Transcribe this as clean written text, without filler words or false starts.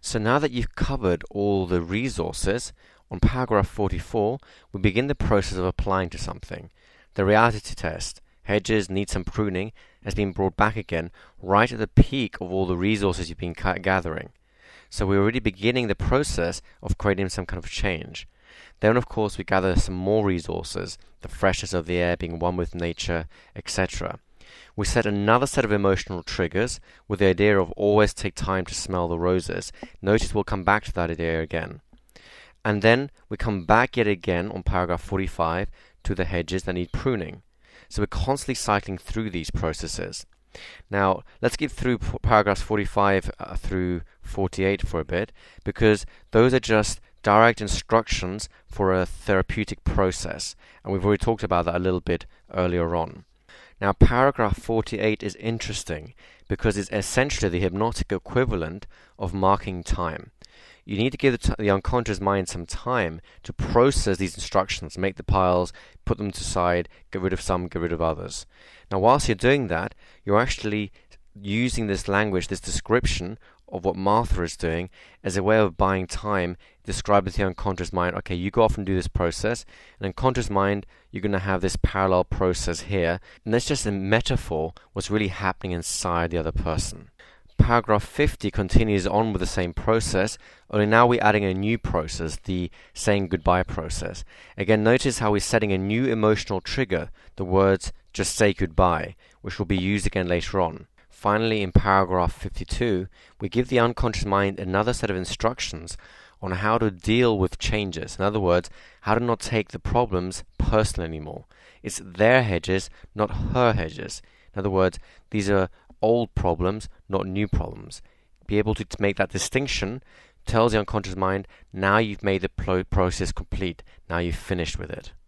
So now that you've covered all the resources, on paragraph 44, we begin the process of applying to something. The reality test, hedges need some pruning, has been brought back again right at the peak of all the resources you've been gathering. So we're already beginning the process of creating some kind of change. Then, of course, we gather some more resources, the freshness of the air, being one with nature, etc. We set another set of emotional triggers with the idea of always take time to smell the roses. Notice we'll come back to that idea again. And then we come back yet again on paragraph 45 to the hedges that need pruning. So we're constantly cycling through these processes. Now, let's get through paragraphs 45 through 48 for a bit, because those are just direct instructions for a therapeutic process, and we've already talked about that a little bit earlier on. Now, paragraph 48 is interesting because it's essentially the hypnotic equivalent of marking time. You need to give the unconscious mind some time to process these instructions, make the piles, put them to side, get rid of some, get rid of others. Now, whilst you're doing that, you're actually using this language, this description of what Martha is doing as a way of buying time, describing to the unconscious mind, okay, you go off and do this process, and unconscious mind, you're going to have this parallel process here, and that's just a metaphor what's really happening inside the other person. Paragraph 50 continues on with the same process, only now we're adding a new process, the saying goodbye process. Again, notice how we're setting a new emotional trigger, the words just say goodbye, which will be used again later on. Finally, in paragraph 52, we give the unconscious mind another set of instructions on how to deal with changes. In other words, how to not take the problems personally anymore. It's their hedges, not her hedges. In other words, these are old problems, not new problems. Be able to make that distinction tells the unconscious mind, now you've made the process complete, now you've finished with it.